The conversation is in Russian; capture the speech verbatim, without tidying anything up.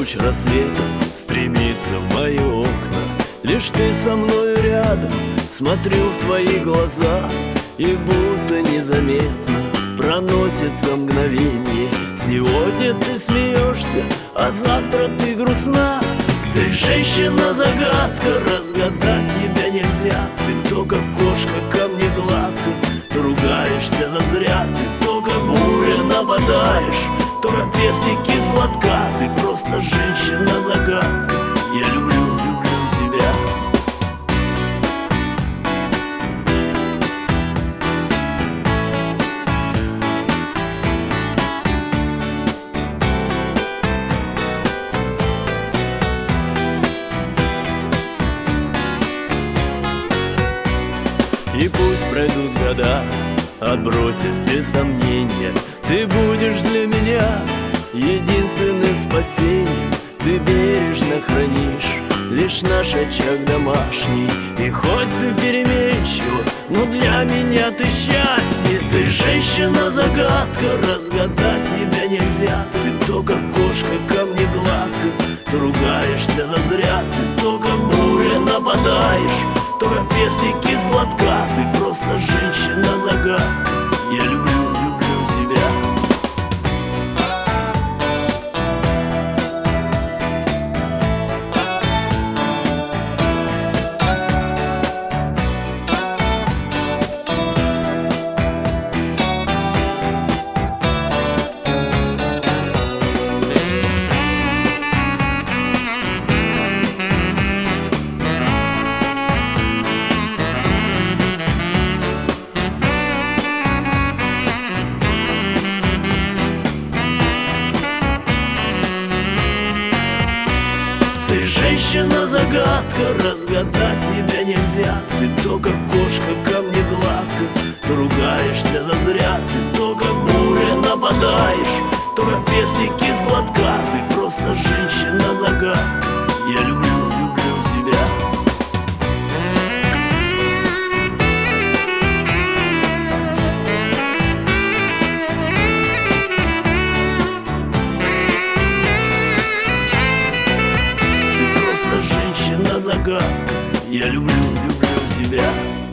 луч рассвета стремится в мои окна. Лишь ты со мною рядом, смотрю в твои глаза, и будто незаметно проносится мгновение. Сегодня ты смеешься, а завтра ты грустна. Ты женщина-загадка, разгадать тебя нельзя. Ты то как кошка, ко мне гладко, ты ругаешься зазря. Ты то как буря нападаешь, то как персики сладка. Ты просто женщина-загадка, я люблю, люблю тебя. И пусть пройдут года, отбросив все сомнения, ты будешь для меня единственным спасением. Ты бережно хранишь лишь наш очаг домашний. И хоть ты переменчива, но для меня ты счастье. Ты женщина-загадка, разгадать тебя нельзя. Ты то как кошка, ко мне гладко, ты ругаешься зазря. Ты то как буря нападаешь, то как персики сладка. Ты просто женщина-загадка, я люблю, люблю тебя. Ты женщина-загадка, разгадать тебя нельзя. Ты то как кошка, ко мне гладко, ты ругаешься зазря. Ты то как буря нападаешь, то как персики сладка. Ты просто женщина-загадка, я люблю, люблю тебя. Загадка, я люблю, люблю тебя.